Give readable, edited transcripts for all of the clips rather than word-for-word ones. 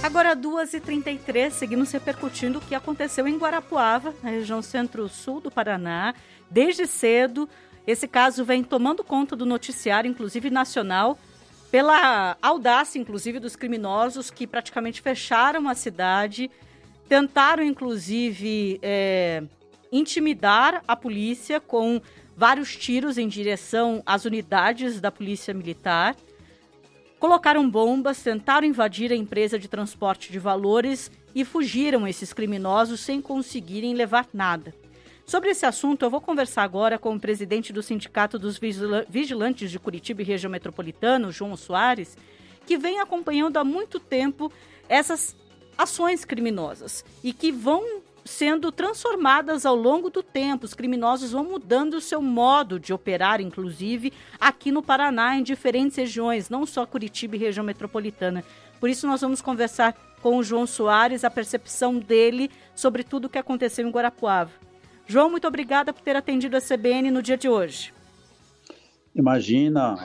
Agora, 2h33, seguimos repercutindo o que aconteceu em Guarapuava, na região centro-sul do Paraná. Desde cedo, esse caso vem tomando conta do noticiário, inclusive nacional, pela audácia, inclusive, dos criminosos que praticamente fecharam a cidade, tentaram, inclusive, intimidar a polícia com vários tiros em direção às unidades da Polícia Militar. Colocaram bombas, tentaram invadir a empresa de transporte de valores e fugiram esses criminosos sem conseguirem levar nada. Sobre esse assunto, eu vou conversar agora com o presidente do Sindicato dos Vigilantes de Curitiba e Região Metropolitana, João Soares, que vem acompanhando há muito tempo essas ações criminosas e que vão sendo transformadas ao longo do tempo. Os criminosos vão mudando o seu modo de operar, inclusive, aqui no Paraná, em diferentes regiões, não só Curitiba e região metropolitana. Por isso, nós vamos conversar com o João Soares, a percepção dele sobre tudo o que aconteceu em Guarapuava. João, muito obrigada por ter atendido a CBN no dia de hoje. Imagina.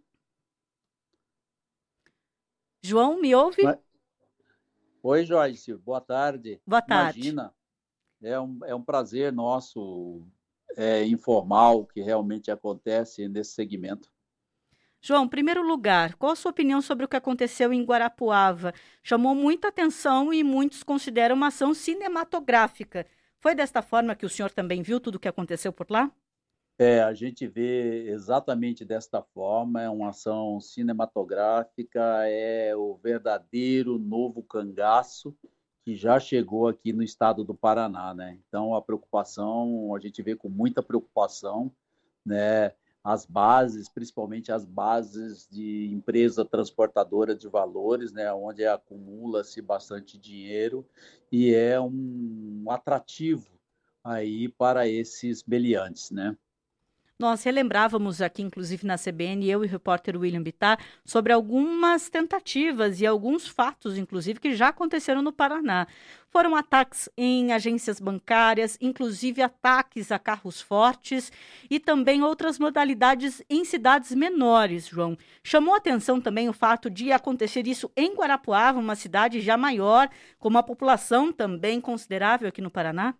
João, me ouve? Oi, Joyce. Boa tarde. Boa tarde. Imagina. É um prazer nosso informar o que realmente acontece nesse segmento. João, em primeiro lugar, qual a sua opinião sobre o que aconteceu em Guarapuava? Chamou muita atenção e muitos consideram uma ação cinematográfica. Foi desta forma que o senhor também viu tudo o que aconteceu por lá? A gente vê exatamente desta forma, é uma ação cinematográfica, é o verdadeiro novo cangaço que já chegou aqui no estado do Paraná, né? Então, a gente vê com muita preocupação, né? As bases, principalmente as bases de empresa transportadora de valores, né? Onde acumula-se bastante dinheiro e é um atrativo aí para esses meliantes, né? Nós relembrávamos aqui, inclusive na CBN, eu e o repórter William Bittar, sobre algumas tentativas e alguns fatos, inclusive, que já aconteceram no Paraná. Foram ataques em agências bancárias, inclusive ataques a carros fortes e também outras modalidades em cidades menores, João. Chamou atenção também o fato de acontecer isso em Guarapuava, uma cidade já maior, com uma população também considerável aqui no Paraná?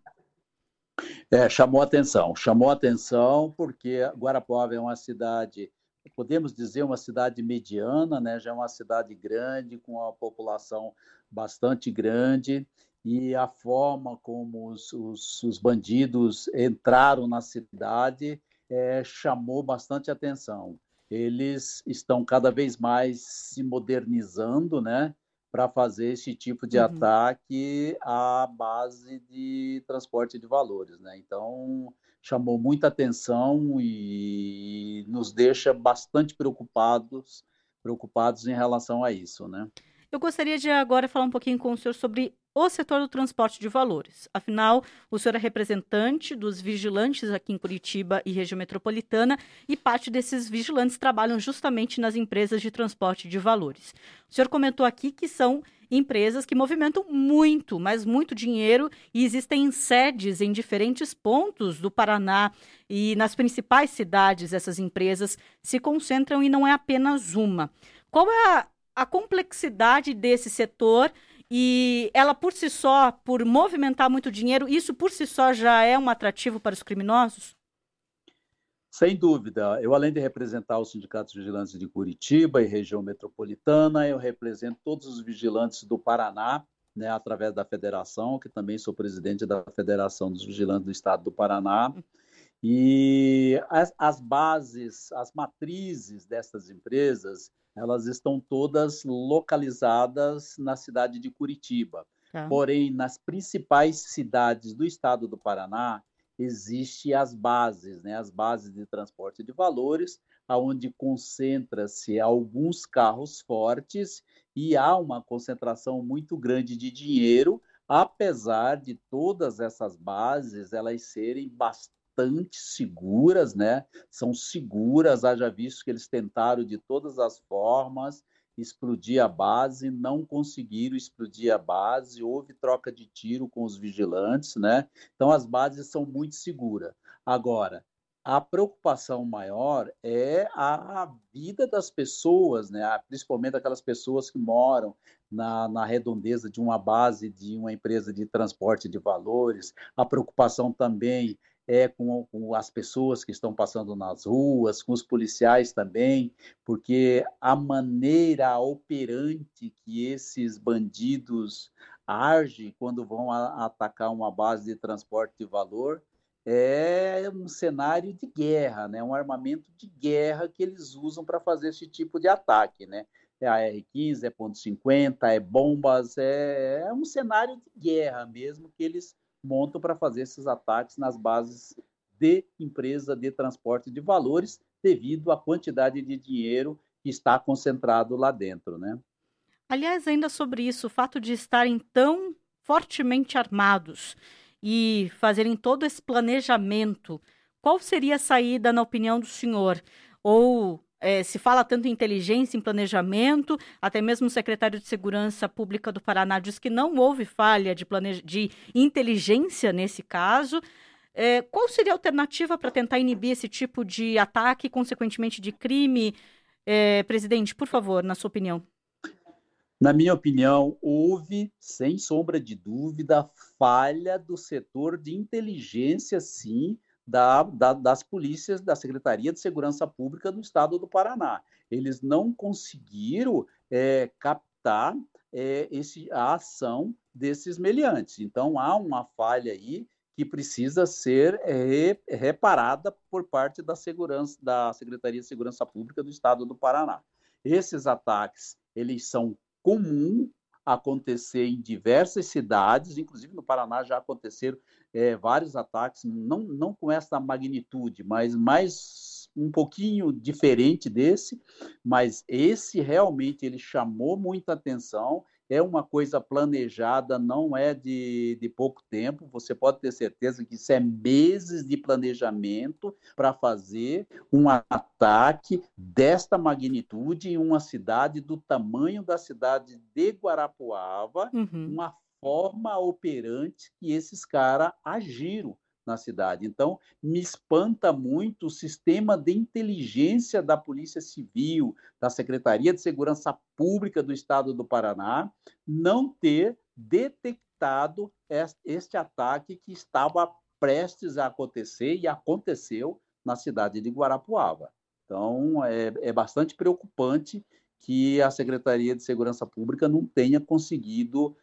Chamou atenção porque Guarapuava é uma cidade, podemos dizer, uma cidade mediana, né? Já é uma cidade grande, com uma população bastante grande, e a forma como os bandidos entraram na cidade chamou bastante atenção. Eles estão cada vez mais se modernizando, né? Para fazer esse tipo de ataque à base de transporte de valores, né? Então, chamou muita atenção e nos deixa bastante preocupados em relação a isso, né? Eu gostaria de agora falar um pouquinho com o senhor sobre o setor do transporte de valores. Afinal, o senhor é representante dos vigilantes aqui em Curitiba e região metropolitana e parte desses vigilantes trabalham justamente nas empresas de transporte de valores. O senhor comentou aqui que são empresas que movimentam muito, mas muito dinheiro e existem sedes em diferentes pontos do Paraná e nas principais cidades essas empresas se concentram e não é apenas uma. Qual é a complexidade desse setor e ela por si só, por movimentar muito dinheiro, isso por si só já é um atrativo para os criminosos? Sem dúvida. Eu, além de representar os sindicatos vigilantes de Curitiba e região metropolitana, eu represento todos os vigilantes do Paraná, né, através da federação, que também sou presidente da Federação dos Vigilantes do Estado do Paraná. E as bases, as matrizes dessas empresas, elas estão todas localizadas na cidade de Curitiba. Tá. Porém, nas principais cidades do estado do Paraná, existem as bases, né? As bases de transporte de valores, onde concentra-se alguns carros fortes e há uma concentração muito grande de dinheiro, apesar de todas essas bases elas serem bastante seguras, né? São seguras, haja visto que eles tentaram de todas as formas explodir a base, não conseguiram explodir a base, houve troca de tiro com os vigilantes, né? Então as bases são muito seguras. Agora, a preocupação maior é a vida das pessoas, né? Principalmente aquelas pessoas que moram na redondeza de uma base de uma empresa de transporte de valores. A preocupação também é com as pessoas que estão passando nas ruas, com os policiais também, porque a maneira operante que esses bandidos agem quando vão atacar uma base de transporte de valor é um cenário de guerra, né? Um armamento de guerra que eles usam para fazer esse tipo de ataque, né? É a R-15, é ponto .50, é bombas, é um cenário de guerra mesmo que eles montam para fazer esses ataques nas bases de empresa de transporte de valores, devido à quantidade de dinheiro que está concentrado lá dentro, né? Aliás, ainda sobre isso, o fato de estarem tão fortemente armados e fazerem todo esse planejamento, qual seria a saída, na opinião do senhor? Ou se fala tanto em inteligência, em planejamento, até mesmo o secretário de Segurança Pública do Paraná diz que não houve falha de inteligência nesse caso. Qual seria a alternativa para tentar inibir esse tipo de ataque e, consequentemente, de crime? Presidente, por favor, na sua opinião. Na minha opinião, houve, sem sombra de dúvida, falha do setor de inteligência, sim, das polícias da Secretaria de Segurança Pública do Estado do Paraná. Eles não conseguiram captar a ação desses meliantes. Então, há uma falha aí que precisa ser reparada por parte da Secretaria de Segurança Pública do Estado do Paraná. Esses ataques, eles são comum acontecer em diversas cidades, inclusive no Paraná já aconteceram vários ataques, não com essa magnitude, mas mais um pouquinho diferente desse, mas esse realmente ele chamou muita atenção, é uma coisa planejada, não é de pouco tempo, você pode ter certeza que isso é meses de planejamento para fazer um ataque desta magnitude em uma cidade do tamanho da cidade de Guarapuava, uma forma operante que esses caras agiram na cidade. Então, me espanta muito o sistema de inteligência da Polícia Civil, da Secretaria de Segurança Pública do Estado do Paraná, não ter detectado este ataque que estava prestes a acontecer e aconteceu na cidade de Guarapuava. Então, é bastante preocupante que a Secretaria de Segurança Pública não tenha conseguido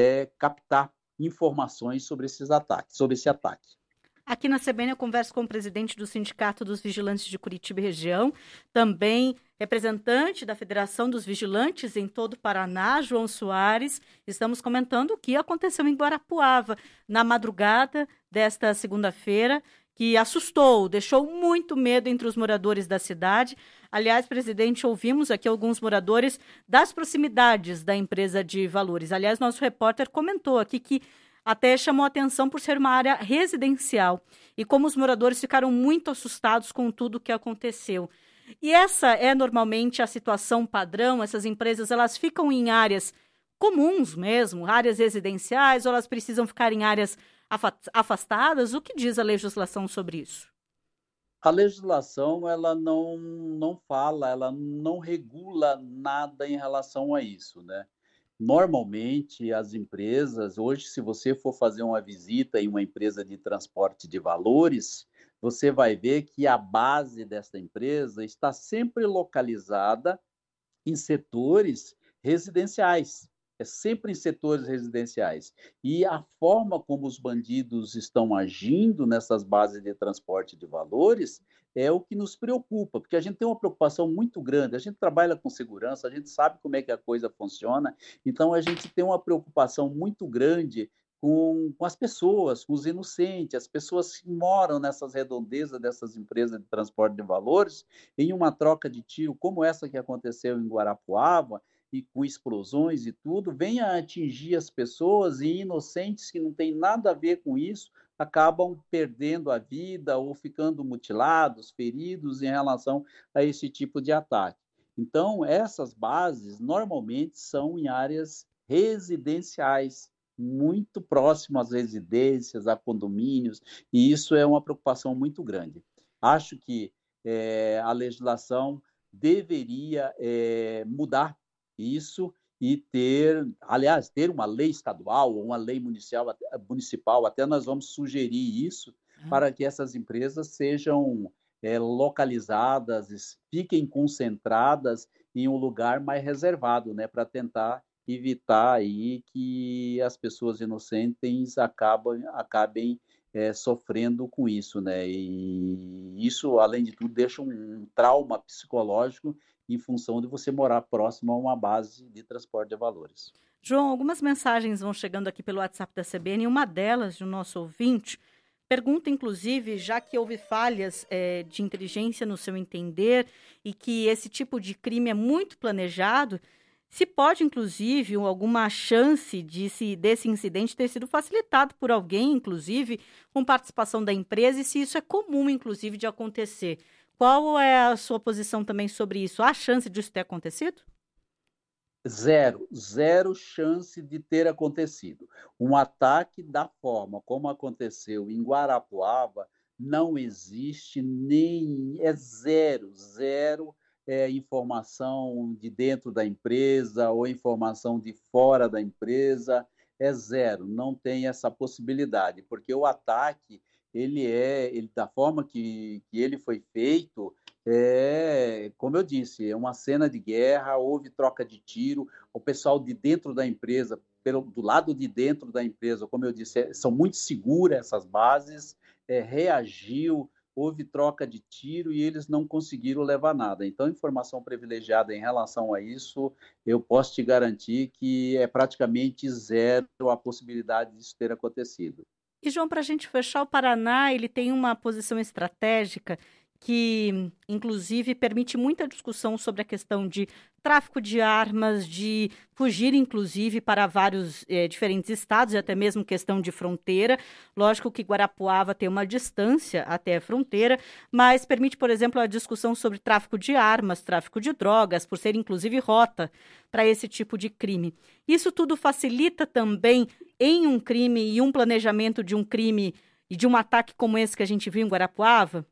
captar informações sobre esses ataques, sobre esse ataque. Aqui na CBN eu converso com o presidente do Sindicato dos Vigilantes de Curitiba e região, também representante da Federação dos Vigilantes em todo o Paraná, João Soares. Estamos comentando o que aconteceu em Guarapuava na madrugada desta segunda-feira, que assustou, deixou muito medo entre os moradores da cidade. Aliás, presidente, ouvimos aqui alguns moradores das proximidades da empresa de valores. Aliás, nosso repórter comentou aqui que até chamou atenção por ser uma área residencial e como os moradores ficaram muito assustados com tudo o que aconteceu. E essa é normalmente a situação padrão? Essas empresas elas ficam em áreas comuns mesmo, áreas residenciais, ou elas precisam ficar em áreas afastadas? O que diz a legislação sobre isso? A legislação ela não fala, ela não regula nada em relação a isso, né? Normalmente, as empresas, hoje, se você for fazer uma visita em uma empresa de transporte de valores, você vai ver que a base dessa empresa está sempre localizada em setores residenciais. É sempre em setores residenciais. E a forma como os bandidos estão agindo nessas bases de transporte de valores é o que nos preocupa, porque a gente tem uma preocupação muito grande. A gente trabalha com segurança, a gente sabe como é que a coisa funciona, então a gente tem uma preocupação muito grande com as pessoas, com os inocentes, as pessoas que moram nessas redondezas dessas empresas de transporte de valores, em uma troca de tiro como essa que aconteceu em Guarapuava, e com explosões e tudo, venha a atingir as pessoas e inocentes que não têm nada a ver com isso, acabam perdendo a vida ou ficando mutilados, feridos em relação a esse tipo de ataque. Então, essas bases normalmente são em áreas residenciais, muito próximas às residências, a condomínios, e isso é uma preocupação muito grande. Acho que a legislação deveria mudar isso e ter uma lei estadual ou uma lei municipal, até nós vamos sugerir isso para que essas empresas sejam localizadas, fiquem concentradas em um lugar mais reservado, né, para tentar evitar aí que as pessoas inocentes acabem sofrendo com isso, né? E isso, além de tudo, deixa um trauma psicológico em função de você morar próximo a uma base de transporte de valores. João, algumas mensagens vão chegando aqui pelo WhatsApp da CBN, e uma delas, de um nosso ouvinte, pergunta, inclusive, já que houve falhas de inteligência no seu entender e que esse tipo de crime é muito planejado, se pode, inclusive, alguma chance desse incidente ter sido facilitado por alguém, inclusive, com participação da empresa, e se isso é comum, inclusive, de acontecer. Qual é a sua posição também sobre isso? Há chance disso ter acontecido? Zero chance de ter acontecido. Um ataque da forma como aconteceu em Guarapuava não existe zero informação de dentro da empresa ou informação de fora da empresa, zero, não tem essa possibilidade, porque o ataque, da forma que ele foi feito, como eu disse, é uma cena de guerra, houve troca de tiro, o pessoal de dentro da empresa, do lado de dentro da empresa, como eu disse, são muito seguras essas bases, reagiu, houve troca de tiro e eles não conseguiram levar nada. Então, informação privilegiada em relação a isso, eu posso te garantir que é praticamente zero a possibilidade disso ter acontecido. E, João, para a gente fechar, o Paraná ele tem uma posição estratégica que, inclusive, permite muita discussão sobre a questão de tráfico de armas, de fugir, inclusive, para vários diferentes estados e até mesmo questão de fronteira. Lógico que Guarapuava tem uma distância até a fronteira, mas permite, por exemplo, a discussão sobre tráfico de armas, tráfico de drogas, por ser, inclusive, rota para esse tipo de crime. Isso tudo facilita também em um crime e um planejamento de um crime e de um ataque como esse que a gente viu em Guarapuava?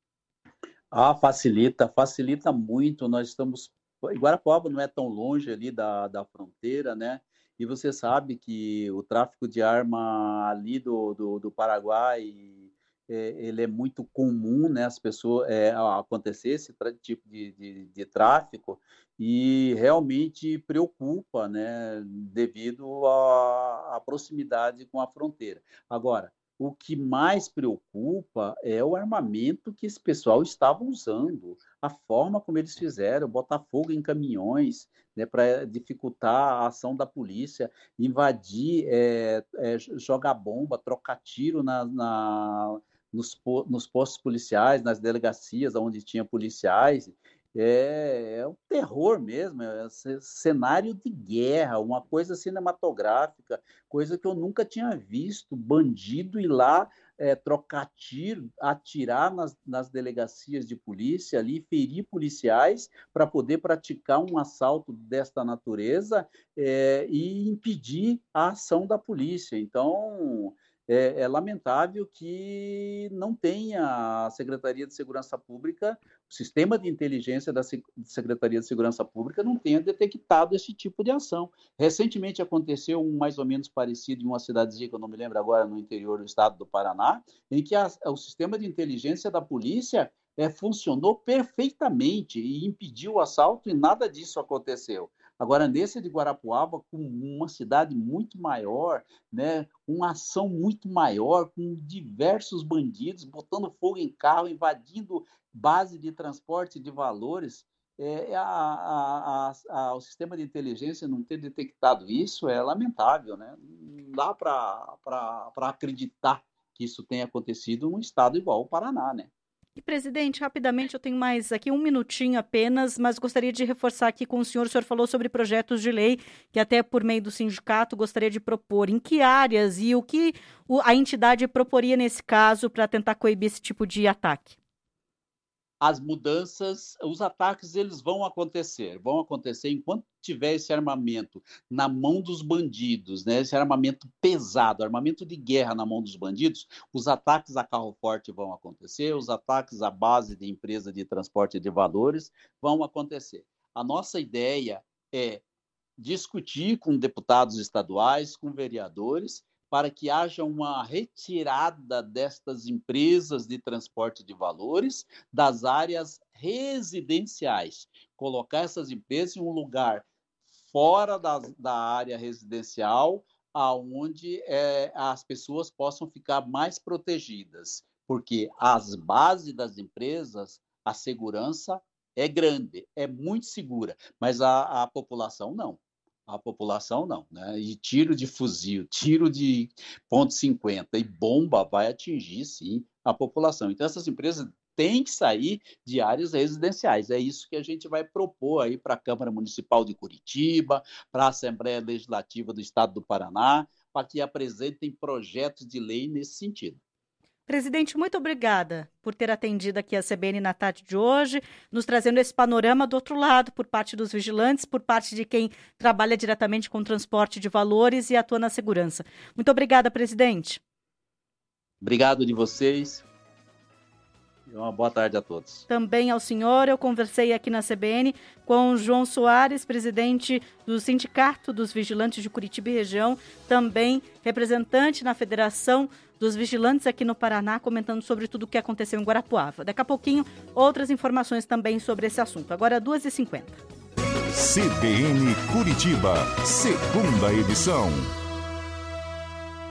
Facilita muito. Nós estamos. Guarapuava não é tão longe ali da fronteira, né? E você sabe que o tráfico de arma ali do Paraguai, ele é muito comum, né? As pessoas acontecer esse tipo de tráfico e realmente preocupa, né? Devido à proximidade com a fronteira. Agora, o que mais preocupa é o armamento que esse pessoal estava usando, a forma como eles fizeram, botar fogo em caminhões, né, para dificultar a ação da polícia, invadir, jogar bomba, trocar tiro nos postos policiais, nas delegacias onde tinha policiais. É um terror mesmo, é cenário de guerra, uma coisa cinematográfica, coisa que eu nunca tinha visto, bandido ir lá trocar tiro, atirar nas delegacias de polícia ali, ferir policiais para poder praticar um assalto desta natureza e impedir a ação da polícia. Então, é lamentável que não tenha a Secretaria de Segurança Pública, o sistema de inteligência da Secretaria de Segurança Pública não tenha detectado esse tipo de ação. Recentemente aconteceu um mais ou menos parecido em uma cidadezinha que eu não me lembro agora, no interior do estado do Paraná, em que o sistema de inteligência da polícia funcionou perfeitamente e impediu o assalto e nada disso aconteceu. Agora, nesse de Guarapuava, com uma cidade muito maior, né, uma ação muito maior, com diversos bandidos botando fogo em carro, invadindo base de transporte de valores, o sistema de inteligência não ter detectado isso é lamentável, né? Não dá para acreditar que isso tenha acontecido num estado igual o Paraná, né? E, presidente, rapidamente, eu tenho mais aqui um minutinho apenas, mas gostaria de reforçar aqui com o senhor falou sobre projetos de lei que até por meio do sindicato gostaria de propor. Em que áreas e o que a entidade proporia nesse caso para tentar coibir esse tipo de ataque? As mudanças, os ataques, eles vão acontecer enquanto tiver esse armamento na mão dos bandidos, né? Esse armamento pesado, armamento de guerra na mão dos bandidos, os ataques a carro forte vão acontecer, os ataques à base de empresa de transporte de valores vão acontecer. A nossa ideia é discutir com deputados estaduais, com vereadores, para que haja uma retirada destas empresas de transporte de valores das áreas residenciais. Colocar essas empresas em um lugar fora da área residencial, onde as pessoas possam ficar mais protegidas, porque as bases das empresas, a segurança é grande, é muito segura, mas a população não. A população não, né? E tiro de fuzil, tiro de .50 e bomba vai atingir, sim, a população. Então, essas empresas têm que sair de áreas residenciais. É isso que a gente vai propor aí para a Câmara Municipal de Curitiba, para a Assembleia Legislativa do Estado do Paraná, para que apresentem projetos de lei nesse sentido. Presidente, muito obrigada por ter atendido aqui a CBN na tarde de hoje, nos trazendo esse panorama do outro lado, por parte dos vigilantes, por parte de quem trabalha diretamente com transporte de valores e atua na segurança. Muito obrigada, presidente. Obrigado de vocês. Uma boa tarde a todos. Também ao senhor, eu conversei aqui na CBN com o João Soares, presidente do Sindicato dos Vigilantes de Curitiba e Região, também representante na Federação dos Vigilantes aqui no Paraná, comentando sobre tudo o que aconteceu em Guarapuava. Daqui a pouquinho, outras informações também sobre esse assunto. Agora, 2h50. CBN Curitiba, segunda edição.